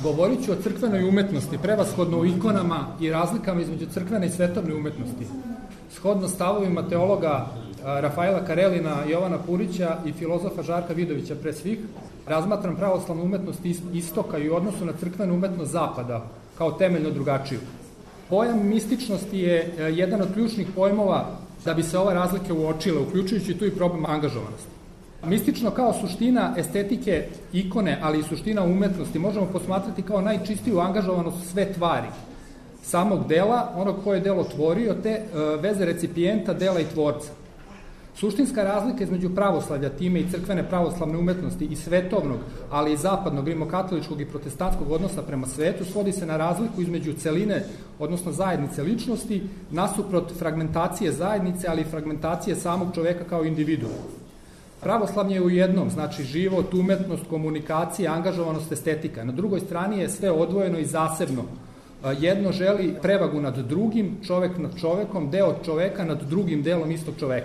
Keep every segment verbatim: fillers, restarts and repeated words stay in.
Govorit ću o crkvenoj umetnosti, prevashodno o ikonama i razlikama između crkvene i svetovne umetnosti. Shodno stavovima teologa Rafaela Karelina, Jovana Purića i filozofa Žarka Vidovića pre svih, razmatram pravoslavnu umetnost istoka i u odnosu na crkvenu umetnost zapada kao temeljno drugačiju. Pojam mističnosti je jedan od ključnih pojmova da bi se ove razlike uočile, uključujući tu i problem angažovanosti. Mistično kao suština estetike ikone, ali i suština umetnosti, možemo posmatrati kao najčistiju angažovanost sve tvari, samog dela, onog koje je delo tvorio, te veze recipijenta, dela i tvorca. Suštinska razlika između pravoslavlja, time i crkvene pravoslavne umetnosti i svetovnog, ali i zapadnog, rimokatoličkog i protestantskog odnosa prema svetu, svodi se na razliku između celine, odnosno zajednice ličnosti, nasuprot fragmentacije zajednice, ali i fragmentacije samog čoveka kao individua. Pravoslavlje je u jednom, znači život, umetnost, komunikacija, angažovanost, estetika. Na drugoj strani je sve odvojeno i zasebno. Jedno želi prevagu nad drugim, čovek nad čovekom, deo čoveka nad drugim delom istog čoveka.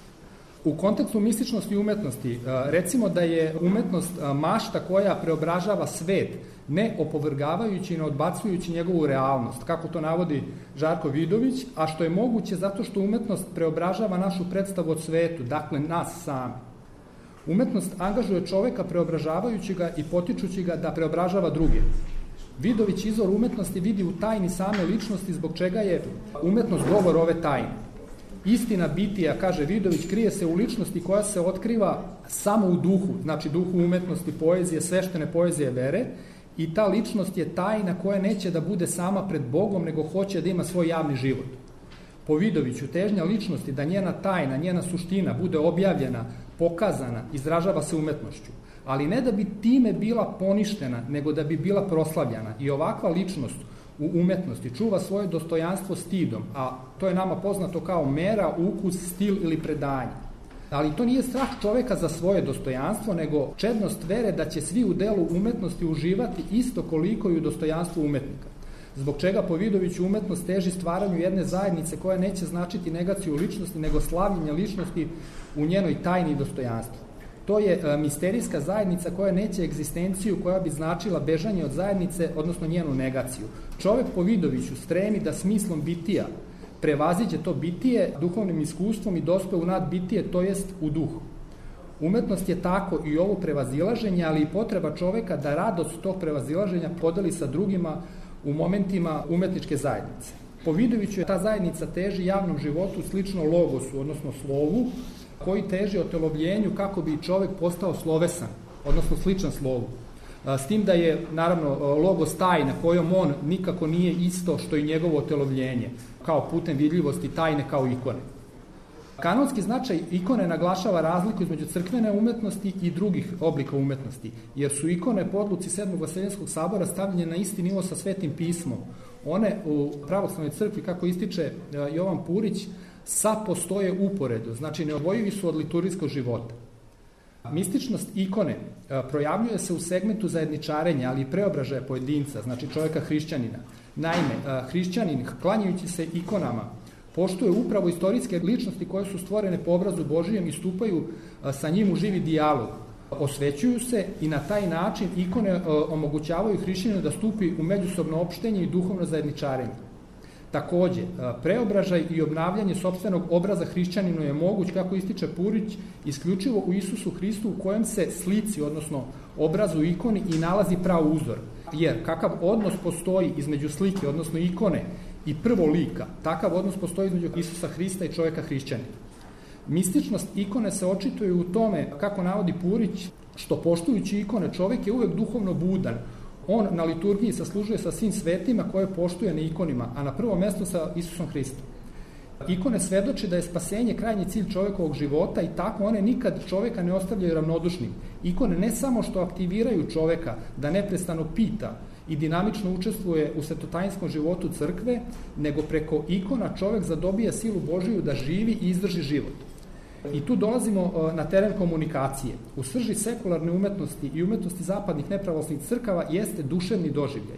U kontekstu mističnosti i umetnosti, recimo da je umetnost mašta koja preobražava svet, ne opovrgavajući i ne odbacujući njegovu realnost, kako to navodi Žarko Vidović, a što je moguće zato što umetnost preobražava našu predstavu od svetu, dakle nas sami. Umetnost angažuje čoveka preobražavajući ga i potičući ga da preobražava druge. Vidović izvor umetnosti vidi u tajni same ličnosti, zbog čega je umetnost govor ove tajne. Istina bitija, kaže Vidović, krije se u ličnosti koja se otkriva samo u duhu, znači duhu umetnosti, poezije, sveštene poezije vere, i ta ličnost je tajna koja neće da bude sama pred Bogom, nego hoće da ima svoj javni život. Po Vidoviću, težnja ličnosti da njena tajna, njena suština bude objavljena, pokazana, izražava se umetnošću, ali ne da bi time bila poništena, nego da bi bila proslavljana. I ovakva ličnost u umetnosti čuva svoje dostojanstvo stidom, a to je nama poznato kao mera, ukus, stil ili predanje. Ali to nije strah čoveka za svoje dostojanstvo, nego čednost vere da će svi u delu umetnosti uživati isto koliko i u dostojanstvu umetnika. Zbog čega po Vidoviću umetnost teži stvaranju jedne zajednice koja neće značiti negaciju ličnosti, nego slavljenje ličnosti u njenoj tajni i dostojanstvu. To je misterijska zajednica koja neće egzistenciju, koja bi značila bežanje od zajednice, odnosno njenu negaciju. Čovek po Vidoviću stremi da smislom bitija prevaziđe to bitije duhovnim iskustvom i dospe u nadbitije, to jest u duhu. Umetnost je tako i ovo prevazilaženje, ali i potreba čoveka da radost tog prevazilaženja podeli sa drugima u momentima umetničke zajednice. Po Vidoviću je ta zajednica teži javnom životu slično logosu, odnosno slovu, koji teži otelovljenju kako bi čovek postao slovesan, odnosno sličan slovu. S tim da je, naravno, logos tajna kojom on nikako nije isto što i njegovo otelovljenje, kao putem vidljivosti tajne kao ikone. Kanonski značaj ikone naglašava razliku između crkvene umetnosti i drugih oblika umetnosti, jer su ikone po odluci Sedmog Vaseljenskog sabora stavljene na isti nivo sa Svetim pismom. One u pravoslavnoj crkvi, kako ističe Jovan Purić, sa postoje uporedo, znači neodvojivi su od liturgijskog života. Mističnost ikone projavljuje se u segmentu zajedničarenja, ali i preobražaja pojedinca, znači čovjeka hrišćanina. Naime, hrišćanin, klanjajući se ikonama, poštuje upravo istorijske ličnosti koje su stvorene po obrazu Božijem i stupaju sa njim u živi dijalog. Osvećuju se i na taj način ikone omogućavaju hrišćaninu da stupi u međusobno opštenje i duhovno zajedničarenje. Takođe, preobražaj i obnavljanje sopstvenog obraza hrišćaninu je moguć, kako ističe Purić, isključivo u Isusu Hristu, u kojem se slici, odnosno obrazu ikoni, i nalazi prav uzor. Jer kakav odnos postoji između slike, odnosno ikone, i prvo lika, takav odnos postoji između Isusa Hrista i čoveka hrišćanina. Mističnost ikone se očituje u tome, kako navodi Purić, što poštujući ikone čovek je uvek duhovno budan. On na liturgiji saslužuje sa svim svetima koje poštuje na ikonima, a na prvo mesto sa Isusom Hristom. Ikone svedoče da je spasenje krajnji cilj čovekovog života i tako one nikad čoveka ne ostavljaju ravnodušnim. Ikone ne samo što aktiviraju čoveka da neprestano pita i dinamično učestvuje u svetotajinskom životu crkve, nego preko ikona čovek zadobija silu Božiju da živi i izdrži život. I tu dolazimo na teren komunikacije. U srži sekularne umetnosti i umetnosti zapadnih nepravoslavnih crkava jeste duševni doživljaj,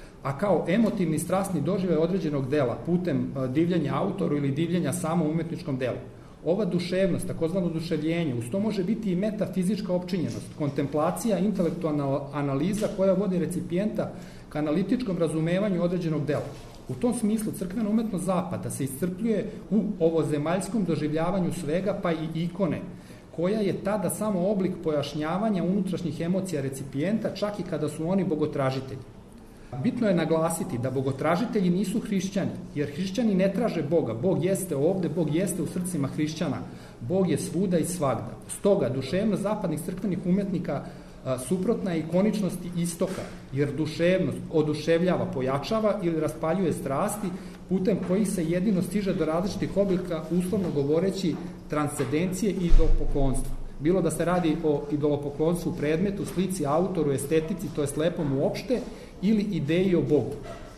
a kao emotivni i strasni doživljaj određenog dela, putem divljenja autoru ili divljenja samom umetničkom delu. Ova duševnost, takozvano oduševljenje, uz to može biti i metafizička opčinjenost, kontemplacija, intelektualna analiza koja vodi recipijenta ka analitičkom razumevanju određenog dela. U tom smislu crkvena umetnost zapada se iscrpljuje u ovozemaljskom doživljavanju svega, pa i ikone, koja je tada samo oblik pojašnjavanja unutrašnjih emocija recipijenta, čak i kada su oni bogotražitelji. Bitno je naglasiti da bogotražitelji nisu hrišćani, jer hrišćani ne traže Boga. Bog jeste ovde, Bog jeste u srcima hrišćana. Bog je svuda i svagda. Stoga, duševnost zapadnih crkvenih umetnika a, suprotna je ikoničnosti istoka, jer duševnost oduševljava, pojačava ili raspaljuje strasti, putem kojih se jedino stiže do različitih oblika, uslovno govoreći, transcendencije i idolopoklonstva. Bilo da se radi o idolopoklonstvu predmetu, slici, autoru, estetici, to je lepom uopšte, ili ideji o Bogu.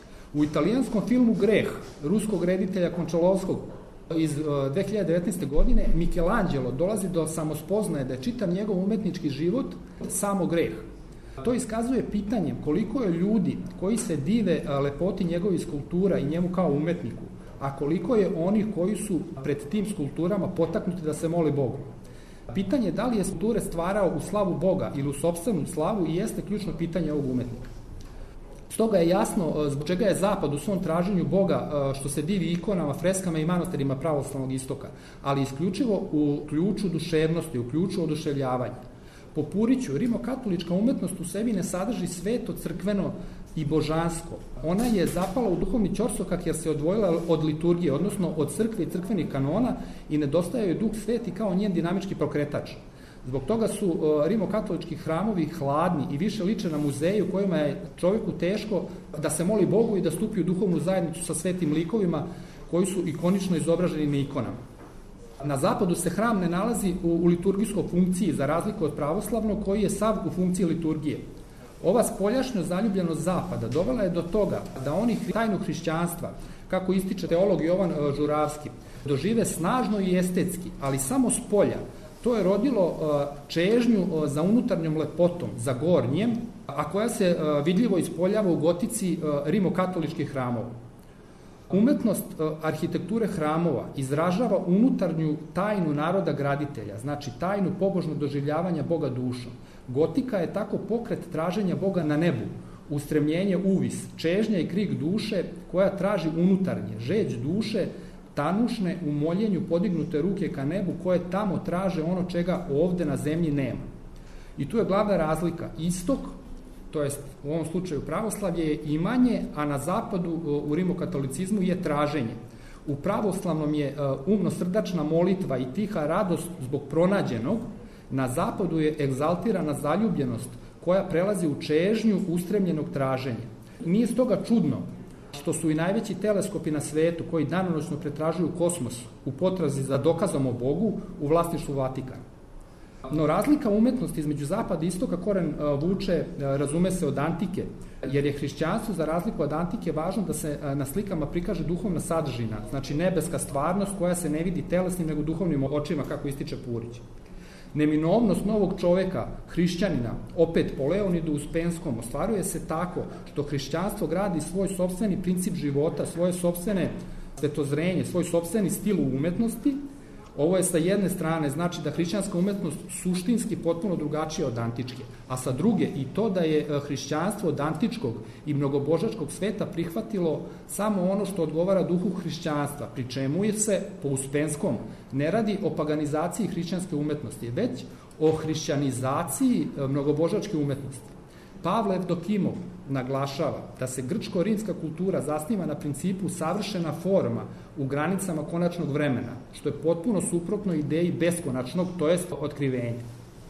U italijanskom filmu Greh, ruskog reditelja Končalovskog iz dve hiljade devetnaeste. godine, Michelangelo dolazi do samospoznaje da je čitav njegov umetnički život samo greh. To iskazuje pitanjem koliko je ljudi koji se dive lepoti njegovih skulptura i njemu kao umetniku, a koliko je onih koji su pred tim skulpturama potaknuti da se moli Bogu. Pitanje da li je skulpture stvarao u slavu Boga ili u sopstvenu slavu i jeste ključno pitanje ovog umetnika. Stoga je jasno zbog čega je Zapad u svom traženju Boga što se divi ikonama, freskama i manastirima pravoslavnog istoka, ali isključivo u ključu duševnosti, u ključu oduševljavanja. Po Puriću, rimokatolička umetnost u sebi ne sadrži sveto, crkveno i božansko. Ona je zapala u duhovni ćorsokak jer se odvojila od liturgije, odnosno od crkve i crkvenih kanona i nedostaje joj duh sveti kao njen dinamički pokretač. Zbog toga su rimokatolički hramovi hladni i više liče na muzeju u kojima je čovjeku teško da se moli Bogu i da stupi u duhovnu zajednicu sa svetim likovima koji su ikonično izobraženi na ikonama. Na zapadu se hram ne nalazi u, u liturgijskoj funkciji, za razliku od pravoslavnog koji je sav u funkciji liturgije. Ova spoljašnja zaljubljenost zapada dovela je do toga da oni tajnu hrišćanstva, kako ističe teolog Jovan Žuravski, dožive snažno i estetski, ali samo s polja. To je rodilo čežnju za unutarnjom lepotom, za gornjem, a koja se vidljivo ispoljava u gotici rimokatoličkih hramova. Umetnost arhitekture hramova izražava unutarnju tajnu naroda graditelja, znači tajnu pobožnog doživljavanja Boga dušom. Gotika je tako pokret traženja Boga na nebu, ustremljenje uvis, čežnja i krik duše koja traži unutarnje, žeđ duše, tanušne u moljenju podignute ruke ka nebu koje tamo traže ono čega ovde na zemlji nema. I tu je glavna razlika. Istok, to jest u ovom slučaju pravoslavlje, je imanje, a na zapadu u rimokatolicizmu je traženje. U pravoslavnom je umno-srdačna molitva i tiha radost zbog pronađenog, na zapadu je egzaltirana zaljubljenost koja prelazi u čežnju ustremljenog traženja. Nije stoga čudno što su i najveći teleskopi na svetu koji danonoćno pretražuju kosmos u potrazi za dokazom o Bogu u vlasništvu Vatikana. No razlika umetnosti između zapada i istoka koren vuče, razume se, od antike, jer je hrišćanstvo za razliku od antike važno da se na slikama prikaže duhovna sadržina, znači nebeska stvarnost koja se ne vidi telesnim nego duhovnim očima, kako ističe Purić. Neminovnost novog čoveka, hrišćanina, opet po Leonidu Uspenskom, ostvaruje se tako što hrišćanstvo gradi svoj sopstveni princip života, svoje sopstvene svetozrenje, svoj sopstveni stil u umetnosti. Ovo je sa jedne strane znači da hrišćanska umetnost suštinski potpuno drugačija od antičke, a sa druge i to da je hrišćanstvo od antičkog i mnogobožačkog sveta prihvatilo samo ono što odgovara duhu hrišćanstva, pri čemu je se po Uspenskom ne radi o paganizaciji hrišćanske umetnosti, već o hrišćanizaciji mnogobožačke umetnosti. Pavle Evdokimov naglašava da se grčko-rimska kultura zasniva na principu savršena forma u granicama konačnog vremena, što je potpuno suprotno ideji beskonačnog, to jest otkrivenja.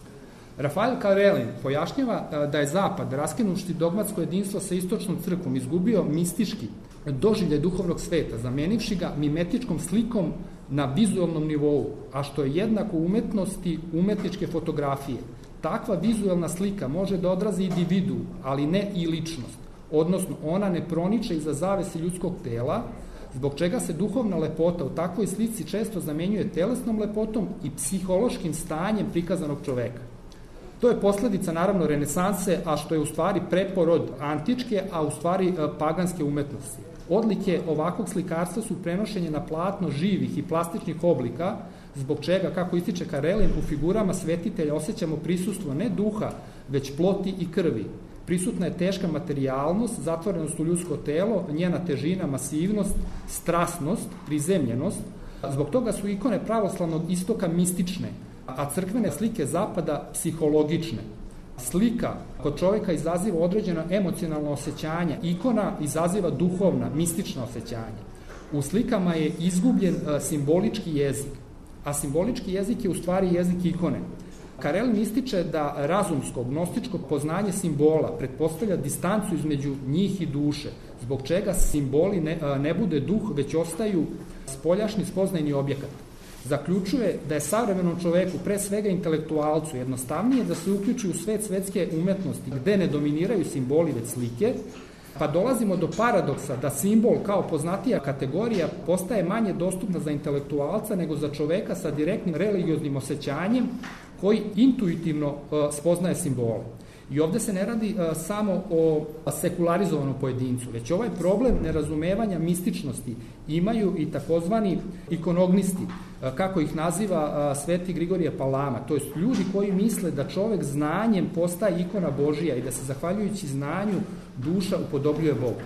Rafael Karelin pojašnjava da je Zapad, raskinuši dogmatsko jedinstvo sa istočnom crkvom, izgubio mistički doživljaj duhovnog sveta, zamenivši ga mimetičkom slikom na vizualnom nivou, a što je jednako umetnosti umetničke fotografije. Takva vizualna slika može da odrazi individu, ali ne i ličnost, odnosno ona ne proniče iza zavese ljudskog tela, zbog čega se duhovna lepota u takvoj slici često zamenjuje telesnom lepotom i psihološkim stanjem prikazanog čoveka. To je posledica, naravno, renesanse, a što je u stvari preporod antičke, a u stvari paganske umetnosti. Odlike ovakvog slikarstva su prenošenje na platno živih i plastičnih oblika, zbog čega, kako ističe Karelin, u figurama svetitelja osjećamo prisustvo ne duha, već ploti i krvi. Prisutna je teška materijalnost, zatvorenost u ljudsko telo, njena težina, masivnost, strasnost, prizemljenost. Zbog toga su ikone pravoslavnog istoka mistične, a crkvene slike zapada psihologične. Slika kod čovjeka izaziva određeno emocionalno osjećanje, ikona izaziva duhovna, mistična osjećanja. U slikama je izgubljen simbolički jezik, a simbolički jezik je u stvari jezik ikone. Karelin ističe da razumsko, gnostičko poznanje simbola pretpostavlja distancu između njih i duše, zbog čega simboli ne, ne bude duh, već ostaju spoljašnji spoznajni objekat. Zaključuje da je savremenom čoveku, pre svega intelektualcu, jednostavnije da se uključi u svet svetske umetnosti, gde ne dominiraju simboli već slike, pa dolazimo do paradoksa da simbol kao poznatija kategorija postaje manje dostupna za intelektualca nego za čoveka sa direktnim religioznim osjećanjem koji intuitivno uh, spoznaje simbole. I ovde se ne radi uh, samo o sekularizovanom pojedincu, već ovaj problem nerazumevanja mističnosti imaju i takozvani ikonognisti, uh, kako ih naziva uh, sveti Grigorije Palama, to jest ljudi koji misle da čovek znanjem postaje ikona Božija i da se zahvaljujući znanju duša upodobljuje Bogu.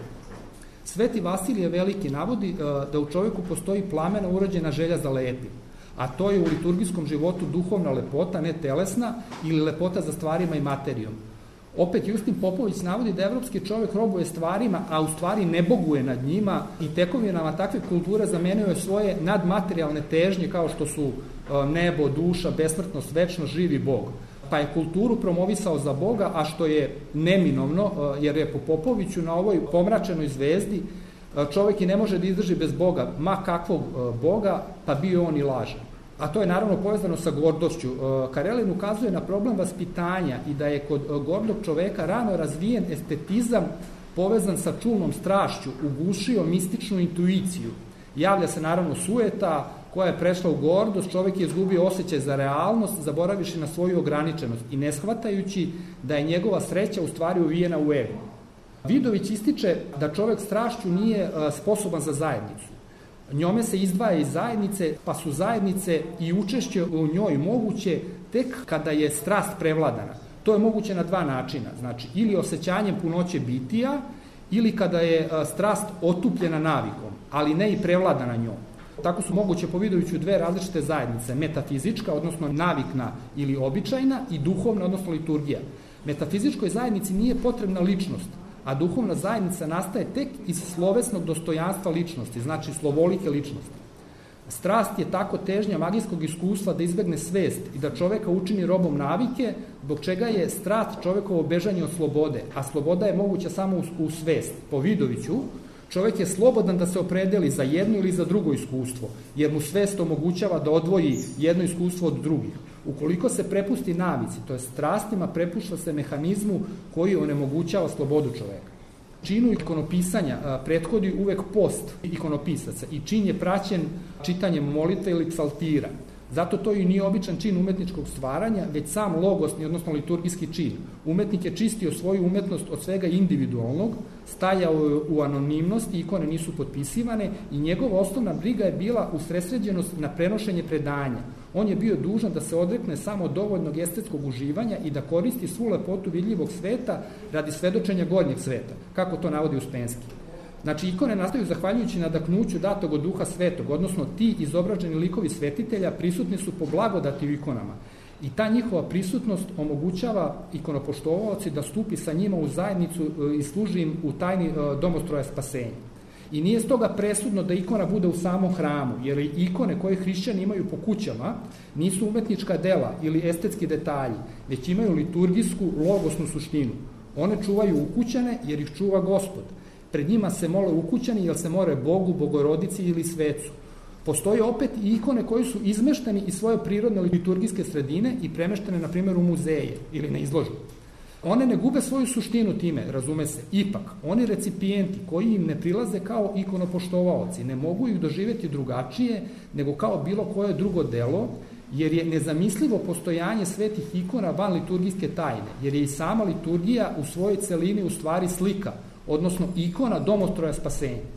Sveti Vasilije Veliki navodi uh, da u čoveku postoji plamena urođena želja za lepim, a to je u liturgijskom životu duhovna lepota, ne telesna, ili lepota za stvarima i materijom. Opet Justin Popović navodi da evropski čovjek robuje stvarima, a u stvari ne boguje nad njima i tekovinama takve kulture zamenjuje svoje nadmaterijalne težnje kao što su nebo, duša, besmrtnost, večnost, živi Bog. Pa je kulturu promovisao za Boga, a što je neminovno, jer je po Popoviću na ovoj pomračenoj zvezdi čovjek i ne može da izdrži bez Boga, ma kakvog Boga, pa bio on i lažan. A to je naravno povezano sa gordošću. Karelin ukazuje na problem vaspitanja i da je kod gordog čoveka rano razvijen estetizam povezan sa čulnom strašću, ugušio mističnu intuiciju. Javlja se naravno sujeta koja je prešla u gordost, čovek je izgubio osjećaj za realnost, zaboraviši na svoju ograničenost i ne shvatajući da je njegova sreća u stvari uvijena u ego. Vidović ističe da čovek strašću nije sposoban za zajednicu. Njome se izdvaja iz zajednice, pa su zajednice i učešće u njoj moguće tek kada je strast prevladana. To je moguće na dva načina, znači ili osjećanjem punoće bitija, ili kada je strast otupljena navikom, ali ne i prevladana njom. Tako su moguće po Vidoviću dve različite zajednice, metafizička, odnosno navikna ili običajna, i duhovna, odnosno liturgija. Metafizičkoj zajednici nije potrebna ličnost, a duhovna zajednica nastaje tek iz slovesnog dostojanstva ličnosti, znači slovolike ličnosti. Strast je tako težnja magijskog iskustva da izbegne svest i da čoveka učini robom navike, zbog čega je strast čovekovo bežanje od slobode, a sloboda je moguća samo u svest. Po Vidoviću, čovek je slobodan da se opredeli za jedno ili za drugo iskustvo, jer mu svest omogućava da odvoji jedno iskustvo od drugih. Ukoliko se prepusti navici, to je strastima, prepušta se mehanizmu koji onemogućava slobodu čoveka. Činu ikonopisanja prethodi uvek post ikonopisaca i čin je praćen čitanjem molitve ili psaltira. Zato to i nije običan čin umetničkog stvaranja, već sam logosni, odnosno liturgijski čin. Umetnik je čistio svoju umetnost od svega individualnog, stajao u anonimnosti, ikone nisu potpisivane i njegova osnovna briga je bila usredsređenost na prenošenje predanja. On je bio dužan da se odrekne samo dovoljnog estetskog uživanja i da koristi svu lepotu vidljivog sveta radi svedočenja gornjeg sveta, kako to navodi Uspenski. Znači, ikone nastaju zahvaljujući nadahnuću datog od Duha Svetog, odnosno ti izobraženi likovi svetitelja prisutni su po blagodati u ikonama. I ta njihova prisutnost omogućava ikonopoštovaoci da stupi sa njima u zajednicu i služi im u tajni domostroja spasenja. I nije stoga presudno da ikona bude u samom hramu, jer ikone koje hrišćani imaju po kućama nisu umetnička dela ili estetski detalji, već imaju liturgijsku, logosnu suštinu. One čuvaju ukućane jer ih čuva Gospod. Pred njima se mole ukućani jer se more Bogu, Bogorodici ili svecu. Postoje opet i ikone koji su izmešteni iz svoje prirodne liturgijske sredine i premeštene, na primjer, u muzeje ili na izložbu. One ne gube svoju suštinu time, razume se. Ipak, oni recipijenti koji im ne prilaze kao ikonopoštovaoci, ne mogu ih doživjeti drugačije nego kao bilo koje drugo delo, jer je nezamislivo postojanje svetih ikona van liturgijske tajne, jer je i sama liturgija u svojoj celini u stvari slika, odnosno ikona domostroja spasenja.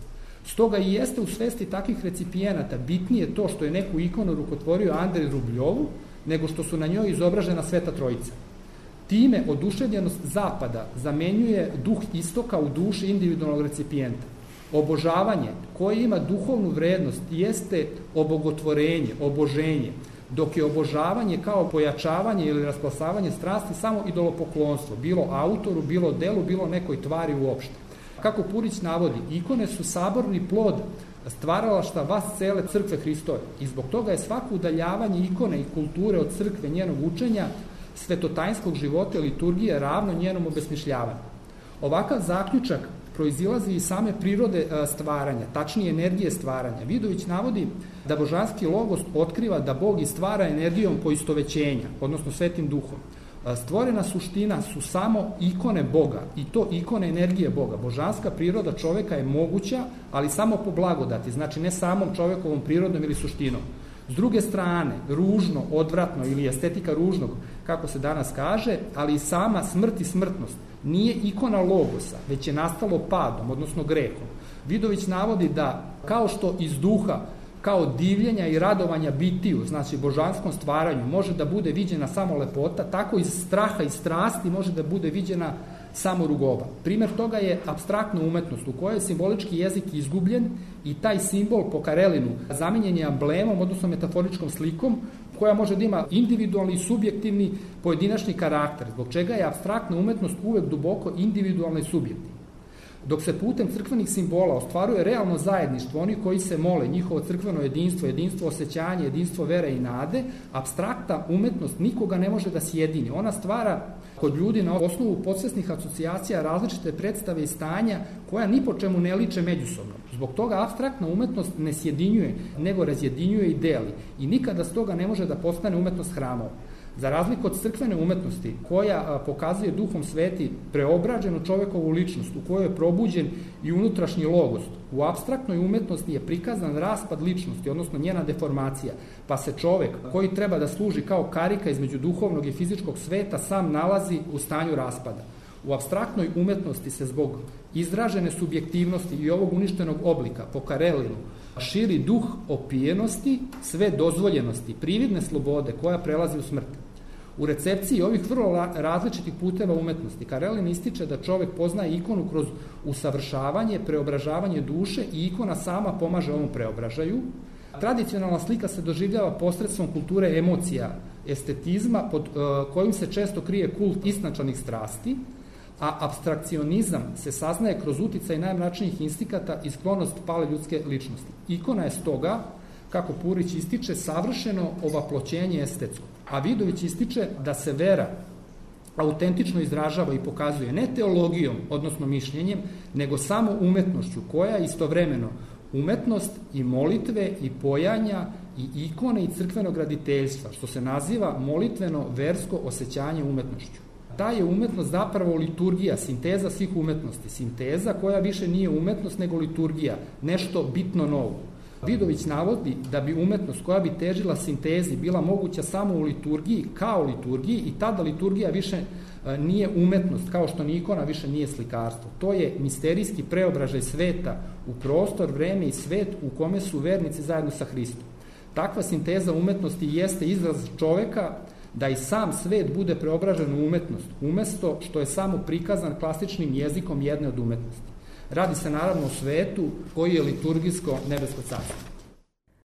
Stoga i jeste u svesti takvih recipijenata bitnije to što je neku ikonu rukotvorio Andrej Rubljovu, nego što su na njoj izobražena Sveta Trojica. Time oduševljenost Zapada zamenjuje duh istoka u duši individualnog recipijenta. Obožavanje koje ima duhovnu vrednost jeste obogotvorenje, oboženje, dok je obožavanje kao pojačavanje ili rasplasavanje strasti samo idolopoklonstvo, bilo autoru, bilo delu, bilo nekoj tvari uopšte. Kako Purić navodi, ikone su saborni plod stvaralaštva vas cele crkve Hristove i zbog toga je svako udaljavanje ikone i kulture od crkve, njenog učenja, svetotajnskog života i liturgije ravno njenom obesmišljavanju. Ovakav zaključak proizilazi iz same prirode stvaranja, tačnije energije stvaranja. Vidović navodi da božanski logos otkriva da Bog i stvara energijom poistovećenja, odnosno svetim duhom. Stvorena suština su samo ikone Boga i to ikone energije Boga. Božanska priroda čoveka je moguća, ali samo po blagodati, znači ne samom čovekovom prirodom ili suštinom. S druge strane, ružno, odvratno ili estetika ružnog, kako se danas kaže, ali i sama smrt i smrtnost nije ikona logosa, već je nastalo padom, odnosno grehom. Vidović navodi da kao što iz duha, kao divljenja i radovanja bitiju, znači božanskom stvaranju, može da bude viđena samo lepota, tako iz straha i strasti može da bude viđena samo rugoba. Primer toga je apstraktna umetnost u kojoj je simbolički jezik izgubljen i taj simbol po Karelinu zamenjen je amblemom, odnosno metaforičkom slikom, koja može da ima individualni i subjektivni pojedinačni karakter, zbog čega je apstraktna umetnost uvek duboko individualna i subjektivna. Dok se putem crkvenih simbola ostvaruje realno zajedništvo, oni koji se mole, njihovo crkveno jedinstvo, jedinstvo osjećanja, jedinstvo vere i nade, apstraktna umetnost nikoga ne može da sjedini. Ona stvara kod ljudi na osnovu podsvesnih asocijacija različite predstave i stanja koja ni po čemu ne liče međusobno. Zbog toga apstraktna umetnost ne sjedinjuje, nego razjedinjuje i deli i nikada s toga ne može da postane umetnost hramova. Za razliku od crkvene umetnosti, koja pokazuje duhom sveti preobrađenu čovekovu ličnost, u kojoj je probuđen i unutrašnji logos, u apstraktnoj umetnosti je prikazan raspad ličnosti, odnosno njena deformacija, pa se čovek, koji treba da služi kao karika između duhovnog i fizičkog sveta, sam nalazi u stanju raspada. U apstraktnoj umetnosti se zbog izražene subjektivnosti i ovog uništenog oblika, po Karelinu, širi duh opijenosti, sve dozvoljenosti, prividne slobode koja prelazi u smrt. U recepciji ovih vrlo različitih puteva umetnosti, Karelin ističe da čovek poznaje ikonu kroz usavršavanje, preobražavanje duše i ikona sama pomaže ovom preobražaju. Tradicionalna slika se doživljava posredstvom kulture emocija, estetizma, pod uh, kojim se često krije kult istančanih strasti, a apstrakcionizam se saznaje kroz uticaj najmračnijih instikata i sklonost pale ljudske ličnosti. Ikona je stoga, kako Purić ističe, savršeno ovaploćenje estetsko. A Vidović ističe da se vera autentično izražava i pokazuje ne teologijom, odnosno mišljenjem, nego samo umetnošću, koja je istovremeno umetnost i molitve i pojanja i ikone i crkvenog graditeljstva, što se naziva molitveno versko osjećanje umetnošću. Ta je umetnost zapravo liturgija, sinteza svih umetnosti, sinteza koja više nije umetnost nego liturgija, nešto bitno novo. Vidović navodi da bi umetnost koja bi težila sintezi bila moguća samo u liturgiji, kao liturgiji, i tada liturgija više nije umetnost, kao što ni ikona više nije slikarstvo. To je misterijski preobražaj sveta u prostor, vreme i svet u kome su vernici zajedno sa Hristom. Takva sinteza umetnosti jeste izraz čoveka da i sam svet bude preobražen u umetnost, umesto što je samo prikazan klasičnim jezikom jedne od umetnosti. Radi se naravno o svetu koji je liturgijsko nebesko carstvo.